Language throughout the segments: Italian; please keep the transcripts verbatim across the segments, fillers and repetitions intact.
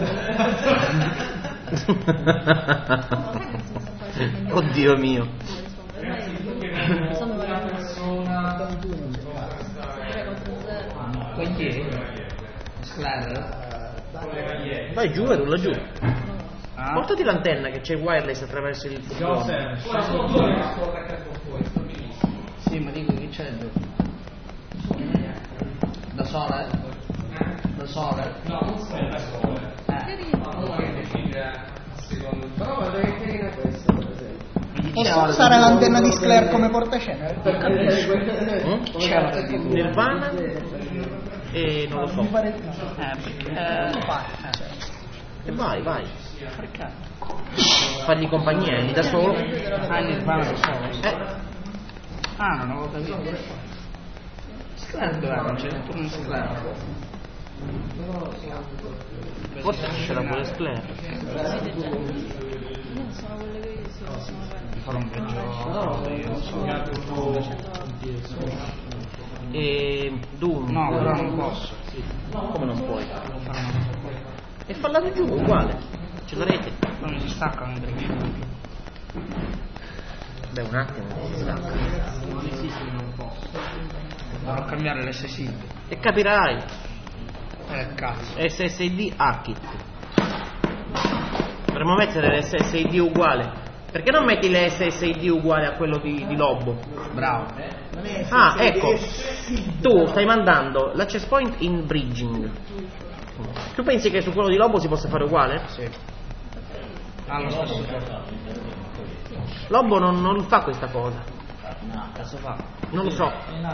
Oddio mio. Vai giù e rulla giù. Ah. Portati l'antenna che c'è wireless attraverso il furgone. Sì, ma dico che c'è da sole? Da sole? No, non sole, da sole. Però guarda che carina questa, per esempio. Posso usare l'antenna di Sclair come portacenere? Per capire C'è Nirvana e non lo so. Eh, perché eh, lo fai. E vai, vai. Perché? Fargli compagnia, è lì da solo. Ah, Nirvana da solo. Eh. Ah, non avevo capito. Sclair dove non c'è neanche un Sclair. Forse c'era pure Sclair. Farò un viaggio. E Doom. No, però non posso. Come non puoi? E falla giù, uguale. C'è la rete. Non mi si stacca un Beh, un attimo non si stacca. Non esiste, non posso. Dovrò cambiare l'S S I D. E capirai. Eh, cazzo. S S I D Hackit. Dovremmo mettere l'S S I D uguale. Perché non metti l'S S I D uguale a quello di, di Lobo? Bravo. Ah, ecco. Tu stai mandando l'access point in bridging. Tu pensi che su quello di Lobo si possa fare uguale? Sì. Ah, lo stesso. Lobo non, non fa questa cosa. No, cazzo fa? Non lo so.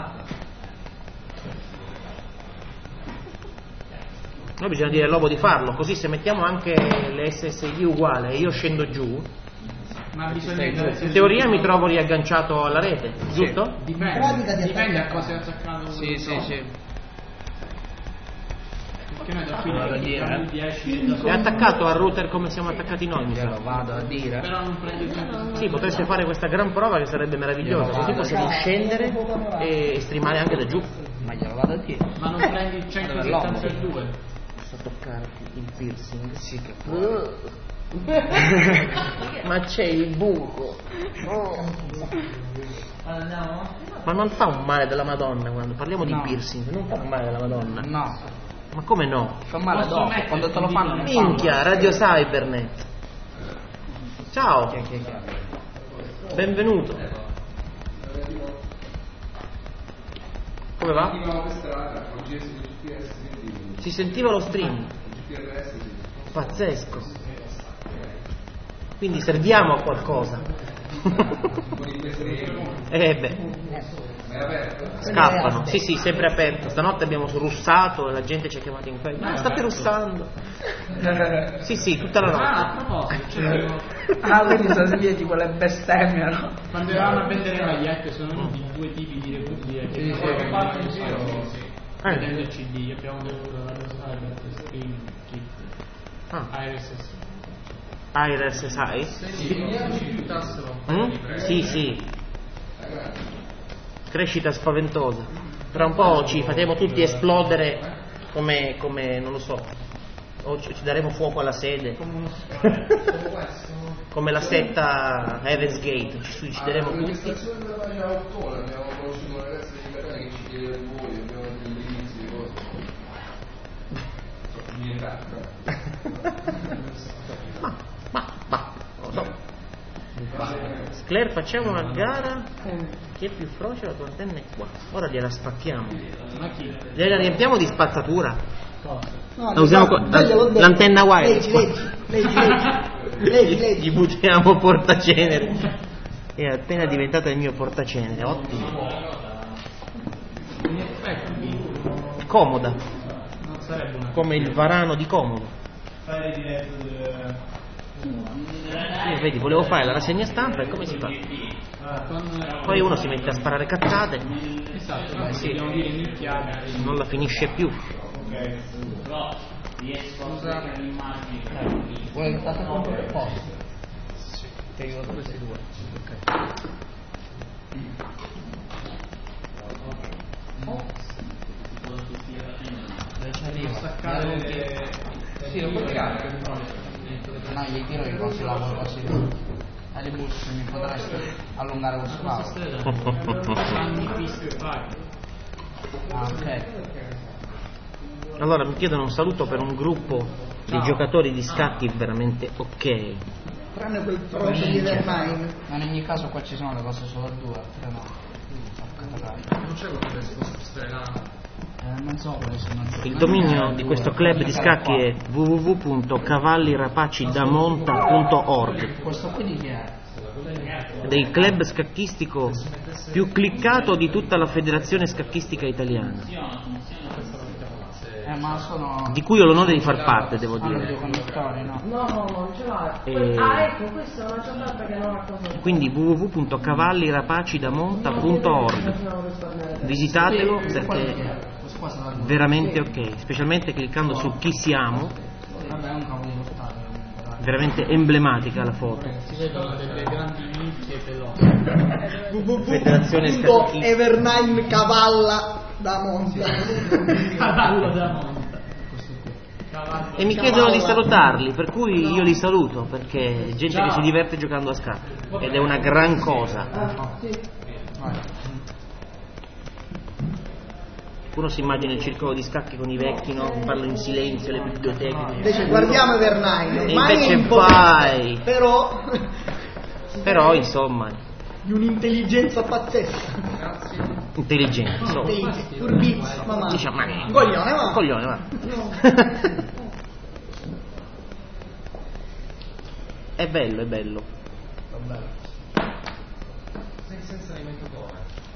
Noi bisogna dire al Lobo di farlo, così se mettiamo anche le S S I D uguale e io scendo giù, ma bisogna in teoria mi trovo riagganciato alla rete, giusto? Sì. Dipende, dipende a cosa è attaccato. Sì, sì, sì. Perché noi da qui da dieci È attaccato al router come siamo attaccati noi, mi sa. Lo vado a dire. Però non prendi sempre. Sì, potreste fare questa gran prova che sarebbe meravigliosa, così possiamo scendere e streamare anche da giù. Ma glielo vado a dire. Ma non prendi il centosettantadue? Posso toccarti il piercing? Sì che puoi. Ma c'è il buco. Oh. Ma non fa un male della Madonna quando parliamo No. di piercing, non fa un male della Madonna. No. Ma come no? Fa male Posso dopo, mettere- quando te lo fanno non fa Minchia, male. Radio Cybernet. Ciao, Chi è, chi è, chi è? benvenuto. Come va? Si sentiva lo stream. Pazzesco. Quindi serviamo a qualcosa. Eh beh. Scappano. Sì, sì, sempre aperto. Stanotte abbiamo russato e la gente ci ha chiamato in quello. Ma state russando? Sì, sì, tutta la Ah, a notte. proposito, c'erano- Ah, quindi sono sentiti quelle bestemmie, no? quando eravamo a vendere magliette sono venuti due tipi di repubbliche che che fanno in giro vedendo il C D. Abbiamo dovuto la Cyber Screen Kit Ah, Iris S. Iris, sai? Sì, ci rifiutassero. Mm? Sì, sì. Crescita spaventosa. Tra un po' ci faremo tutti esplodere come, come non lo so. O ci, ci daremo fuoco alla sede. Come la setta Heaven's Gate. Ci suicideremo tutti. Ma, ma, ma, non lo so. Sclair, facciamo una gara. Chi è più froce? La tua antenna è qua. Ora gliela spacchiamo. Ma chi? Gliela riempiamo di spazzatura. No, La usiamo co- no, glielo ho detto. l'antenna wireless. Leggi, leggi, leggi, leggi, leggi. Gli buttiamo portacenere. È appena diventato il mio portacenere. Ottimo. In effetti Comoda. non sarebbe una Come il varano di Comodo. fare diretto del... Io, vedi, volevo fare la rassegna stampa e come si fa? Ah, con... Poi uno si mette a sparare cazzate, Esatto, noi sì. dobbiamo dire minchiate. non la finisce più. Però riesco a usare l'immagine. Vuoi che faccia un po' di posto? Sì. Che io ho questi due. Ok. Staccare le... Sì, lo puoi tirare. No, gli tiro che non si lavora così. Alle busse mi potresti allungare questo lato. Ah, ok. Allora mi chiedono un saluto per un gruppo di no. giocatori di scacchi veramente ok. Tranne quel frocio di Evermine. Ma in ogni caso qua ci sono le cose solo a due, tre no. Non c'è quello che si spostare là. Eh, non so quali sono. Il dominio di questo club di scacchi è w w w punto cavalli rapaci da monta punto org. Questo qui di chi è? Ed è il club scacchistico più cliccato di tutta la federazione scacchistica italiana, eh, ma sono... di cui ho l'onore di far parte, devo Sono dire. due conduttori, no? No, no, non ce l'ha. E... Ah, ecco, questa è una città che non ha cosa. Quindi w w w punto cavalli rapaci da monta punto org. Visitatelo perché è veramente ok, specialmente cliccando su chi siamo. Vabbè, è un cavolo portato. Veramente emblematica la foto. Si vedono delle grandi nicchie pelose. Federazione scacchistica. Evernine cavalla da monta. Cavallo da monta. E mi chiedono di salutarli, per cui io li saluto, perché è gente che si diverte giocando a scacchi ed è una gran cosa. Uno si immagina il circolo di scacchi con i vecchi, no? Parlo in silenzio, le biblioteche. Invece guardiamo Evernine. E invece vai. Però Però insomma di un'intelligenza pazzesca. intelligente, insomma. Intelligente, furbizio, ma ma. Diciamo, ma che- Un coglione, va. Un coglione, va. È bello, è bello. Senza alimentatore.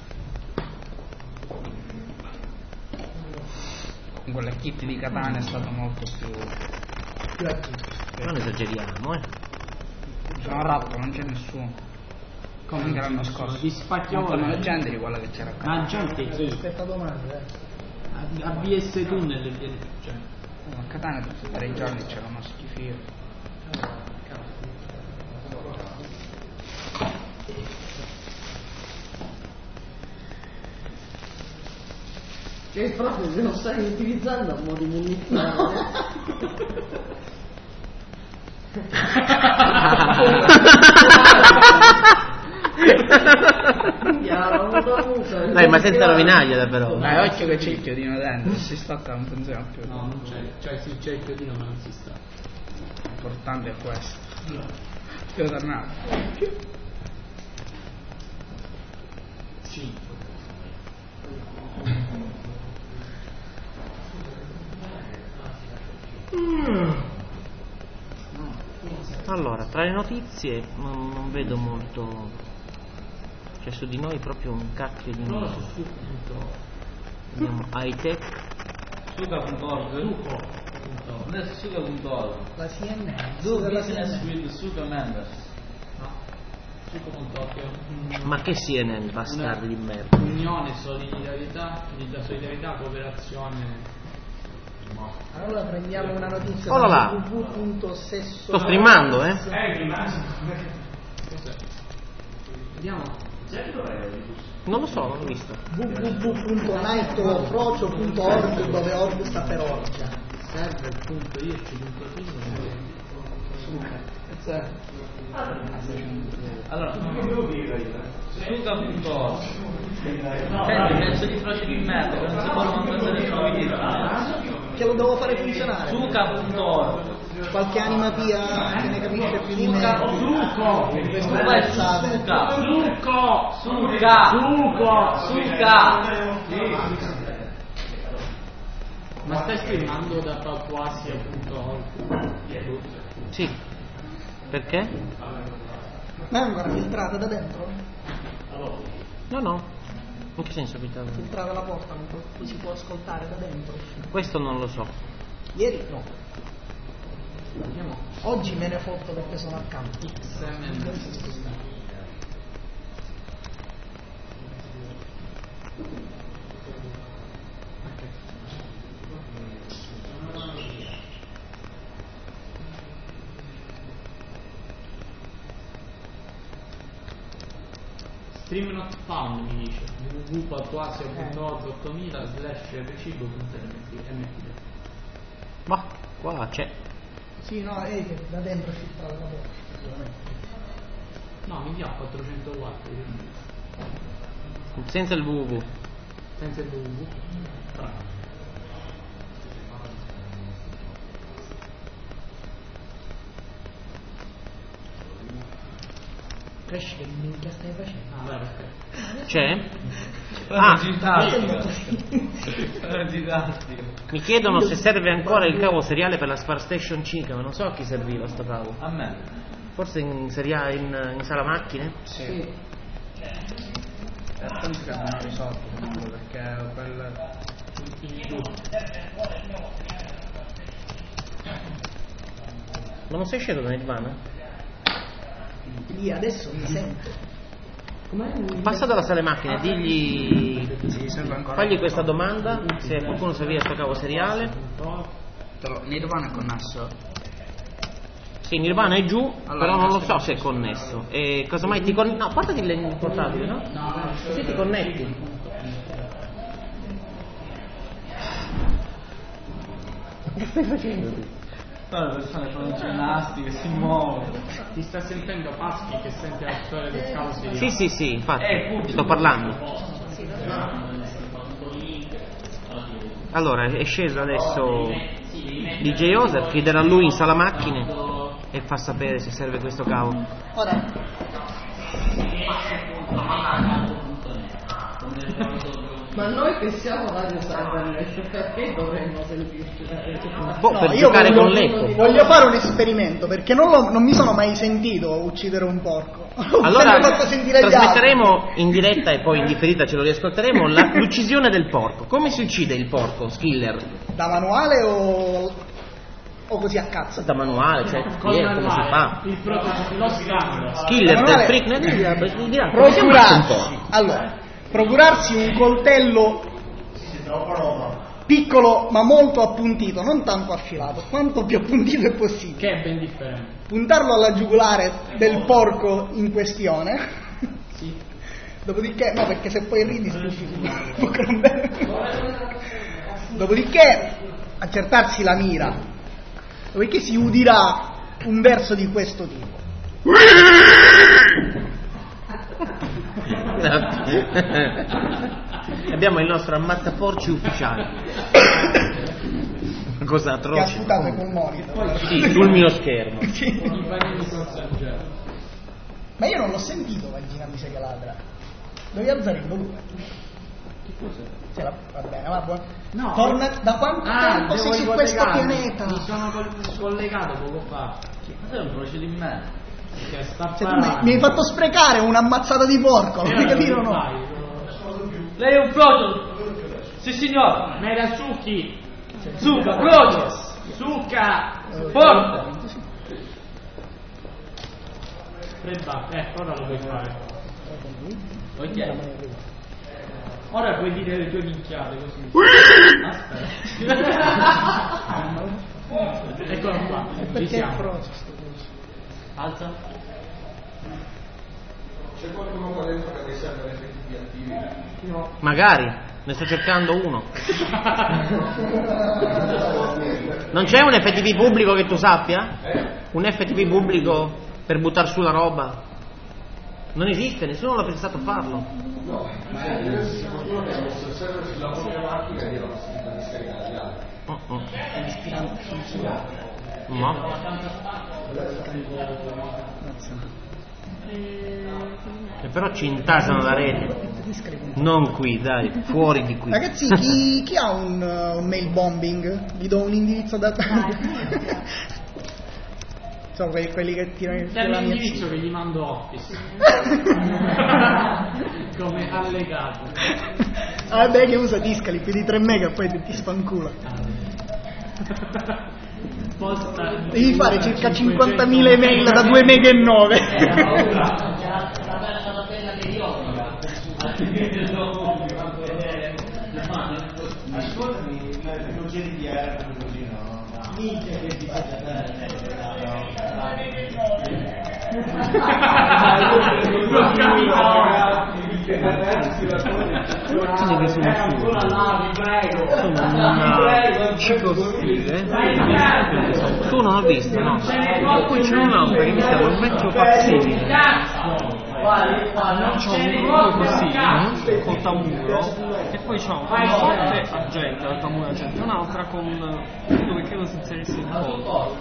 Con le kit di Catania è stato molto più... Più attivo. Non esageriamo, eh. Sono ratto, non c'è nessuno. Come anche l'anno scorso. Di spacchione. La gente di quella che c'era a Ma gente chi? Aspetta domanda, eh. A B S Tunnel. Cioè. A Catania tutti e tre i giorni c'era uno schifio. Che proprio se lo stai utilizzando a mo' di munizione. Dai, ma senza rovinaglia però. Dai, occhio che c'è il chiodino dentro, si stacca non funziona più. No, non c'è. Cioè sì, c'è il chiodino ma non si sta. L'importante è questo. Devo tornare. cinque. Allora, tra le notizie non, non vedo molto. C'è su di noi proprio un cacchio di Allora notizie. su punto. Abbiamo high tech. Suga punto org. Non è suga punto org. La C N N. Do Dove la business C N N? with Suga members. Suga punto org. Ma che C N N, bastardi di merda. Unione, solidarietà, unità, solidarietà, cooperazione. Allora prendiamo una notizia Oh là là. da w w w punto sesso. Sto streamando, eh. Cos'è? Vediamo. Non lo so, non l'ho visto. w w w punto nightofrocio punto org dove org sta per orgia. Server.irci.it. Allora, suga punto org. Senti, pezzo di froci di merda che non si può mandare nessuno video. Che lo devo fare funzionare. Suga punto org. Qualche anima pia che ne capisce più di me. Trucco! Questo Vai, è pensate. suga. Trucco! Suga. Trucco! Suga. Ma stai streamando da papuasia punto org? Sì. Perché? Ma è ancora filtrata da dentro? No, no. In che senso abitavo? Filtrata la porta, non può- si può ascoltare da dentro. Questo non lo so. Ieri no. Oggi me ne fotto perché sono a campo. X M N. Stream not found mi dice w w w punto papuasia punto org ottomila slash recibo punto m p. Ma Qua c'è. Sì, no, è che da dentro si fa la porta. No, mi dia quattrocento watt. Senza il W W. Senza il W W. Cresci che minchia stai facendo? Ah, vai, aspetta. C'è? Ah, mi chiedono se serve ancora il cavo seriale per la Spar Station cinque, ma non so a chi serviva sto cavo. A me. Forse in, seria, in, in sala macchine? Sì. E penso che abbiamo risolto comunque perché quel... Ma non sei sceso da Nirvana? Lì adesso mi sento. Passa dalla sala macchine, digli. Sì, serve ancora. Fagli questa domanda, se qualcuno serviva sto cavo seriale. Nirvana è connesso. Sì, Nirvana è giù, Allora, però non lo so se è connesso. E cosa mai ti connetti? No, portati il portatile, no? No, no, Così ti connetti. Che stai facendo? No, le persone fanno ginnastica, si muovono. Ti sta sentendo Paschi che sente la storia del cavo seriale? Sì, sì, sì, infatti, Eh, ti sto parlando. Allora, è sceso adesso D J Joseph, chiederà a lui in sala macchine e fa sapere se serve questo cavo. Ora. Ma noi che siamo Radio Cybernet, perché dovremmo sentirci? Boh, No, per io giocare voglio, con l'eco. voglio fare un esperimento perché non, lo, non mi sono mai sentito uccidere un porco. Ho Allora, sempre fatto sentire agli altri. trasmetteremo in diretta e poi in differita ce lo riascolteremo la- l'uccisione del porco. Come si uccide il porco, Skiller? Da manuale o, o così a cazzo? Da manuale, cioè, Con chi è, come si fa? il prototipo, lo scambio. Skiller Da del manuale- Freaknet dirà, dirà, come si ammazza un Procurarsi, porco? allora, procurarsi un coltello piccolo ma molto appuntito, non tanto affilato, quanto più appuntito è possibile. Che è ben differente. Puntarlo alla giugulare del porco in questione. Sì. Dopodiché, no, perché se poi ridi stupisci. Dopodiché accertarsi la mira. Dopodiché si udirà un verso di questo tipo. Abbiamo il nostro ammazzaporci ufficiale. Una cosa Che ha atroce. sputato i polmoni. Sì, sul mio schermo. Sì. I panini con Sangiaro. Ma io non l'ho sentito Vagina mi che ladra. Devi alzare il volume. Ce la... Va bene, va buono. No. Torna da quanto Ah, tempo sei devo su questo ricollegarmi. pianeta? Mi sono col- collegato poco fa. Ma sei un procedi in me? Che sta Cioè, tu mi, mi hai fatto sprecare un'ammazzata di porco, non mi capire o no? Lei è un proto! Sì signor! Mera Suki. Zucca, proto! Succa. Forte! Fredda. Eh, ora lo puoi fare. Ok. Ora puoi dire le tue minchiate così. Aspetta. Eccolo qua. Ci Perché è siamo. frocio sto coso? Alza. C'è qualcuno qua dentro che riserva le effetti attivi? No. Magari, ne sto cercando uno. Non c'è un F T P pubblico che tu sappia? Un F T P pubblico per buttare su la roba? Non esiste, nessuno l'ha pensato a farlo. No, ma è diverso se qualcuno che possa server sulla propria macchina e io la possibilità di scaricare gli altri. Oh, oh. Ispirante funzionale. No. E però ci intasano la rete. Non qui, dai, fuori di qui. Ragazzi, chi, chi ha un, uh, un mail bombing? Vi do un indirizzo da... Sono quelli, quelli che tirano il C'è la mia l'indirizzo C. che gli mando Office. Come allegato. Ah beh, che usa Discali, più di tre mega poi ti spancula. Posta Devi fare circa cinquantamila email da due mega e nove. Ascoltami, non chiedi di R così, no? Minchia che ti Non capito. Quindi che sono sono una ciclostile, tu non ho visto, no? Poi c'è un'altra che mi sembra un vecchio facsimile. C'ho un ruolo così, mm? Col tamburo, e poi c'ho una sorte argento, la tamburo argento, un'altra con dove credo si inserisse il collo.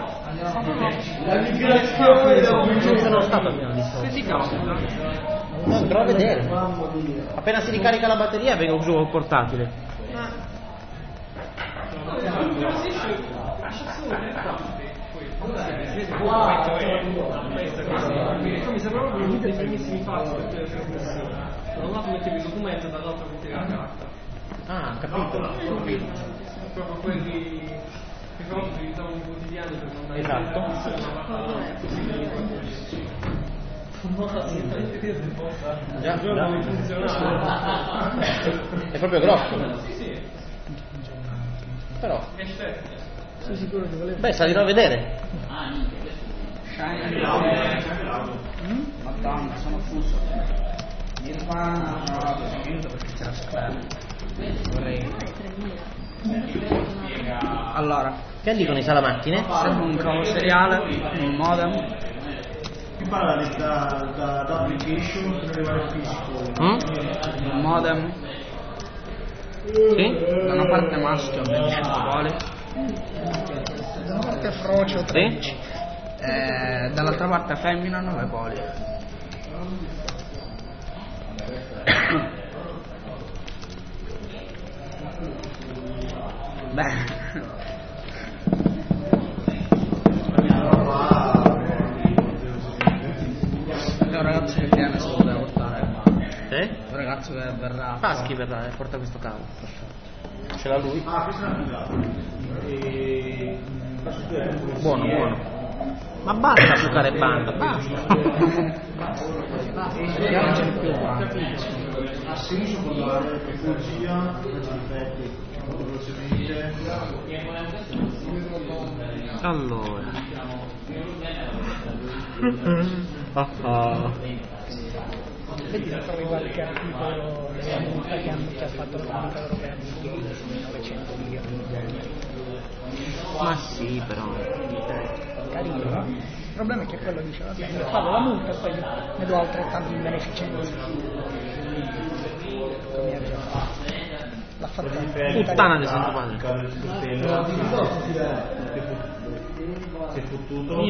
Non sono stato prima di solito. Se ti capita. No, dovrò vedere. Appena si ricarica la batteria vengo giù col portatile. Mi sembra proprio uno dei primissimi passi per te. Da un lato mettevi il documento e dall'altro mettevi la carta. Ah, capito. Proprio quelli che però utilizzavano i quotidiani per mandare. Esatto. Già, già. È proprio grosso. Però. Sei sicuro che volevi? Beh, salirò a vedere. Madonna, sono fuso. Nirvana, no, sono venuto perché c'era Square. Vorrei. Allora, Che dicono i salamacchine? serve un cavo seriale, un modem. Qui parla di- da, da, da application per arrivare al fisico. Mm? Un modem Sì? da una parte maschio venticinque poli Da una parte frocio tredici. Sì? e dall'altra parte femmina nove poli. Beh, è un ragazzo che viene se lo deve portare. Eh? Un ragazzo che verrà. Paschi verrà e porta questo cavo. Ce l'ha lui? Ah, questa è una figata. E... Buono, buono. Ma basta giocare banda, basta. Ha senso parlare di tecnologia, difetti, velocemente. Allora. Ah, ah. Vedi se trovi qualche articolo della multa che hanno già fatto la comunità europea di novecento milioni di dollari. Ma sì, però. Carino, no? Il problema è che quello dice, vabbè, io pago la multa e poi ne do altrettanto in beneficenza. Come ha già fatto. L'ha fatta Puttana di Santo Padre. Si è fottuto,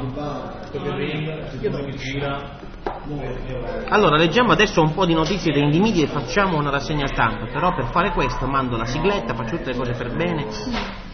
che gira. Allora, leggiamo adesso un po' di notizie da Indie e facciamo una rassegna stampa. Però per fare questo mando la sigletta, faccio tutte le cose per bene.